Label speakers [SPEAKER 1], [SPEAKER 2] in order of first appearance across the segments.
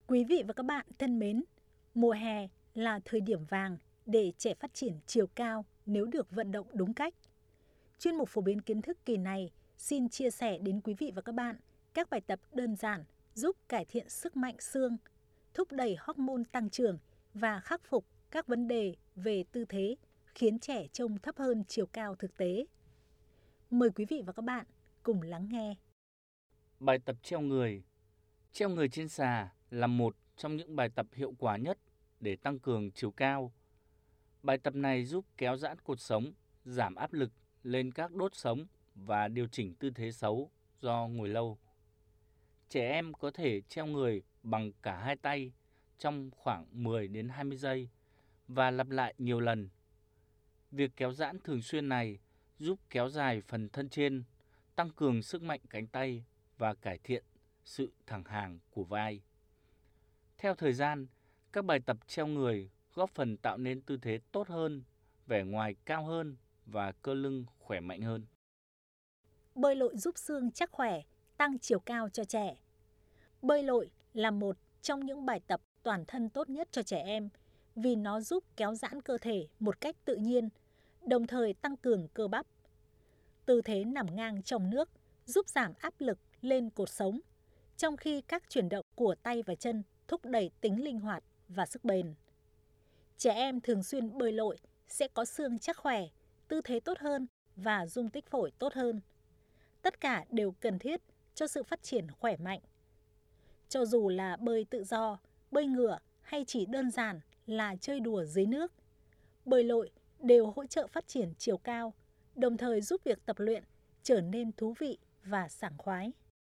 [SPEAKER 1] Quý vị và các bạn thân mến, mùa hè là thời điểm vàng để trẻ phát triển chiều cao nếu được vận động đúng cách. Chuyên mục phổ biến kiến thức kỳ này xin chia sẻ đến quý vị và các bạn các bài tập đơn giản giúp cải thiện sức mạnh xương, thúc đẩy hormone tăng trưởng và khắc phục các vấn đề về tư thế khiến trẻ trông thấp hơn chiều cao thực tế. Mời quý vị và các bạn cùng lắng nghe.
[SPEAKER 2] Bài tập treo người. Treo người trên xà là một trong những bài tập hiệu quả nhất để tăng cường chiều cao. Bài tập này giúp kéo giãn cột sống, giảm áp lực lên các đốt sống và điều chỉnh tư thế xấu do ngồi lâu. Trẻ em có thể treo người bằng cả hai tay trong khoảng 10 đến 20 giây và lặp lại nhiều lần. Việc kéo giãn thường xuyên này giúp kéo dài phần thân trên, tăng cường sức mạnh cánh tay và cải thiện sự thẳng hàng của vai. Theo thời gian, các bài tập treo người góp phần tạo nên tư thế tốt hơn, vẻ ngoài cao hơn và cơ lưng khỏe mạnh hơn.
[SPEAKER 1] Bơi lội giúp xương chắc khỏe, tăng chiều cao cho trẻ. Bơi lội là một trong những bài tập toàn thân tốt nhất cho trẻ em vì nó giúp kéo giãn cơ thể một cách tự nhiên, đồng thời tăng cường cơ bắp. Tư thế nằm ngang trong nước giúp giảm áp lực lên cột sống, trong khi các chuyển động của tay và chân thúc đẩy tính linh hoạt và sức bền. Trẻ em thường xuyên bơi lội sẽ có xương chắc khỏe, tư thế tốt hơn và dung tích phổi tốt hơn. Tất cả đều cần thiết cho sự phát triển khỏe mạnh. Cho dù là bơi tự do, bơi ngửa hay chỉ đơn giản là chơi đùa dưới nước, bơi lội đều hỗ trợ phát triển chiều cao, đồng thời giúp việc tập luyện trở nên thú vị và sảng khoái.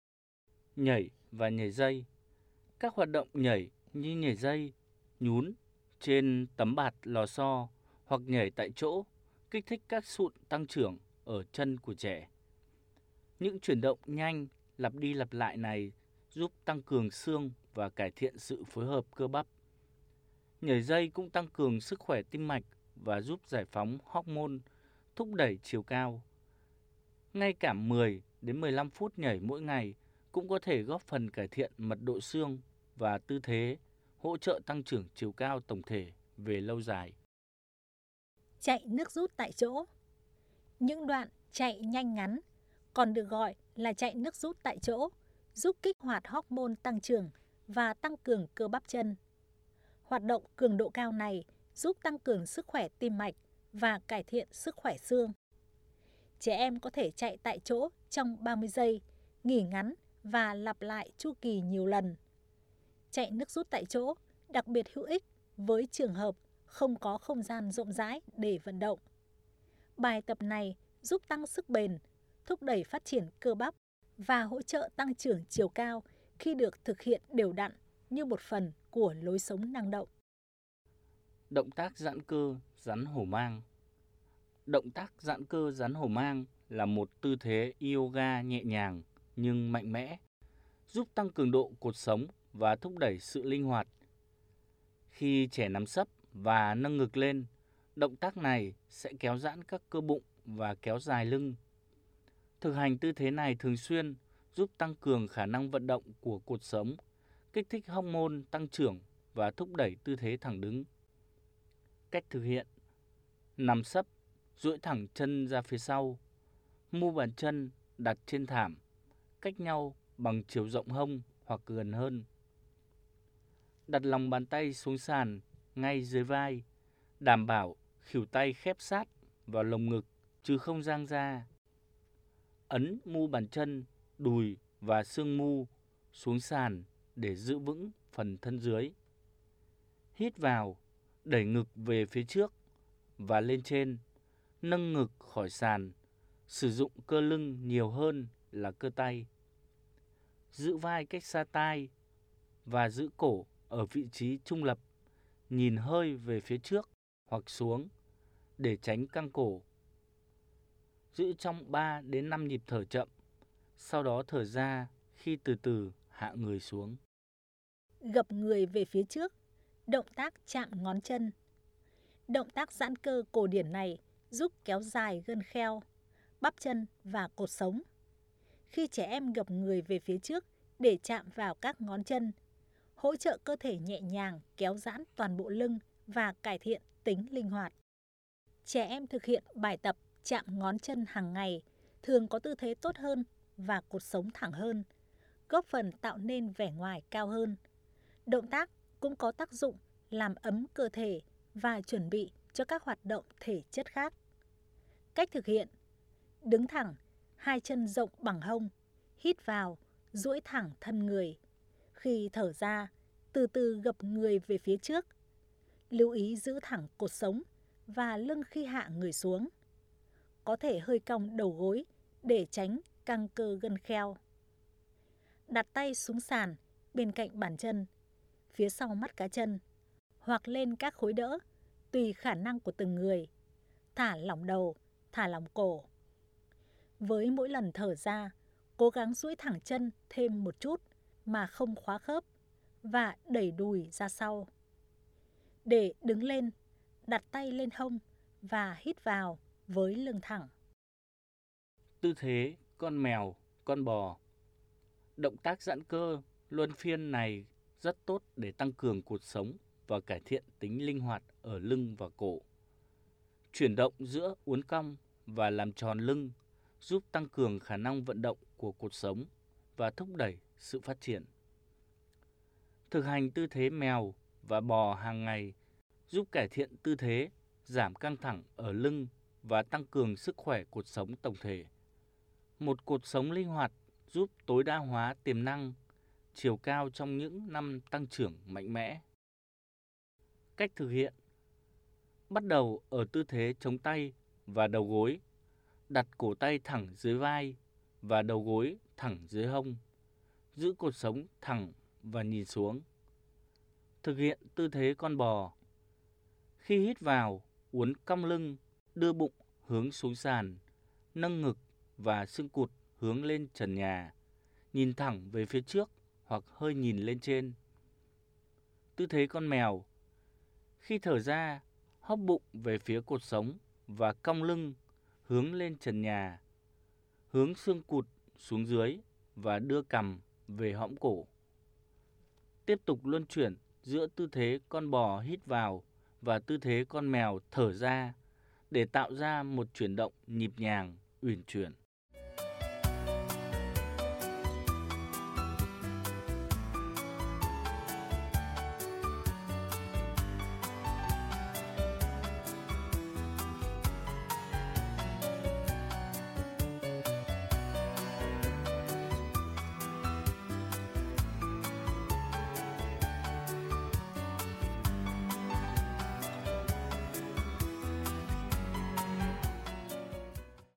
[SPEAKER 2] Nhảy và nhảy dây. Các hoạt động nhảy như nhảy dây, nhún trên tấm bạt lò xo hoặc nhảy tại chỗ kích thích các sụn tăng trưởng ở chân của trẻ. Những chuyển động nhanh lặp đi lặp lại này giúp tăng cường xương và cải thiện sự phối hợp cơ bắp. Nhảy dây cũng tăng cường sức khỏe tim mạch và giúp giải phóng hormone thúc đẩy chiều cao. Ngay cả 10 đến 15 phút nhảy mỗi ngày cũng có thể góp phần cải thiện mật độ xương và tư thế, hỗ trợ tăng trưởng chiều cao tổng thể về lâu dài.
[SPEAKER 1] Chạy nước rút tại chỗ. Những đoạn chạy nhanh ngắn, còn được gọi là chạy nước rút tại chỗ, giúp kích hoạt hormone tăng trưởng và tăng cường cơ bắp chân. Hoạt động cường độ cao này giúp tăng cường sức khỏe tim mạch và cải thiện sức khỏe xương. Trẻ em có thể chạy tại chỗ trong 30 giây, nghỉ ngắn và lặp lại chu kỳ nhiều lần. Chạy nước rút tại chỗ đặc biệt hữu ích với trường hợp không có không gian rộng rãi để vận động. Bài tập này giúp tăng sức bền, thúc đẩy phát triển cơ bắp và hỗ trợ tăng trưởng chiều cao khi được thực hiện đều đặn như một phần của lối sống năng động.
[SPEAKER 2] Động tác giãn cơ rắn hổ mang. Động tác giãn cơ rắn hổ mang là một tư thế yoga nhẹ nhàng nhưng mạnh mẽ, giúp tăng cường độ cột sống và thúc đẩy sự linh hoạt. Khi trẻ nằm sấp và nâng ngực lên, động tác này sẽ kéo giãn các cơ bụng và kéo dài lưng. Thực hành tư thế này thường xuyên giúp tăng cường khả năng vận động của cột sống, kích thích hormone tăng trưởng và thúc đẩy tư thế thẳng đứng. Cách thực hiện: nằm sấp, duỗi thẳng chân ra phía sau, mu bàn chân đặt trên thảm, cách nhau bằng chiều rộng hông hoặc gần hơn. Đặt lòng bàn tay xuống sàn ngay dưới vai, đảm bảo khuỷu tay khép sát vào lồng ngực chứ không dang ra. Ấn mu bàn chân, đùi và xương mu xuống sàn để giữ vững phần thân dưới. Hít vào, đẩy ngực về phía trước và lên trên, nâng ngực khỏi sàn, sử dụng cơ lưng nhiều hơn là cơ tay. Giữ vai cách xa tai và giữ cổ ở vị trí trung lập, nhìn hơi về phía trước hoặc xuống để tránh căng cổ. Giữ trong 3 đến 5 nhịp thở chậm, sau đó thở ra khi từ từ hạ người xuống.
[SPEAKER 1] Gập người về phía trước, động tác chạm ngón chân. Động tác giãn cơ cổ điển này giúp kéo dài gân kheo, bắp chân và cột sống. Khi trẻ em gập người về phía trước để chạm vào các ngón chân, hỗ trợ cơ thể nhẹ nhàng kéo giãn toàn bộ lưng và cải thiện tính linh hoạt. Trẻ em thực hiện bài tập chạm ngón chân hàng ngày thường có tư thế tốt hơn và cột sống thẳng hơn, góp phần tạo nên vẻ ngoài cao hơn. Động tác cũng có tác dụng làm ấm cơ thể và chuẩn bị cho các hoạt động thể chất khác. Cách thực hiện: đứng thẳng, hai chân rộng bằng hông, hít vào, duỗi thẳng thân người. Khi thở ra, từ từ gập người về phía trước. Lưu ý giữ thẳng cột sống và lưng khi hạ người xuống. Có thể hơi cong đầu gối để tránh căng cơ gân kheo. Đặt tay xuống sàn bên cạnh bàn chân, phía sau mắt cá chân, hoặc lên các khối đỡ, tùy khả năng của từng người. Thả lỏng đầu, thả lỏng cổ. Với mỗi lần thở ra, cố gắng duỗi thẳng chân thêm một chút mà không khóa khớp và đẩy đùi ra sau. Để đứng lên, đặt tay lên hông và hít vào với lưng thẳng.
[SPEAKER 2] Tư thế con mèo, con bò. Động tác giãn cơ luân phiên này rất tốt để tăng cường cột sống và cải thiện tính linh hoạt ở lưng và cổ. Chuyển động giữa uốn cong và làm tròn lưng giúp tăng cường khả năng vận động của cột sống và thúc đẩy sự phát triển. Thực hành tư thế mèo và bò hàng ngày giúp cải thiện tư thế, giảm căng thẳng ở lưng và tăng cường sức khỏe cột sống tổng thể. Một cột sống linh hoạt giúp tối đa hóa tiềm năng, chiều cao trong những năm tăng trưởng mạnh mẽ. Cách thực hiện: bắt đầu ở tư thế chống tay và đầu gối, đặt cổ tay thẳng dưới vai và đầu gối thẳng dưới hông, giữ cột sống thẳng và nhìn xuống. Thực hiện tư thế con bò. Khi hít vào, uốn cong lưng, đưa bụng hướng xuống sàn, nâng ngực và xương cụt hướng lên trần nhà, nhìn thẳng về phía trước hoặc hơi nhìn lên trên. Tư thế con mèo. Khi thở ra, hóp bụng về phía cột sống và cong lưng hướng lên trần nhà, hướng xương cụt xuống dưới và đưa cằm về hõm cổ. Tiếp tục luân chuyển giữa tư thế con bò hít vào và tư thế con mèo thở ra để tạo ra một chuyển động nhịp nhàng, uyển chuyển.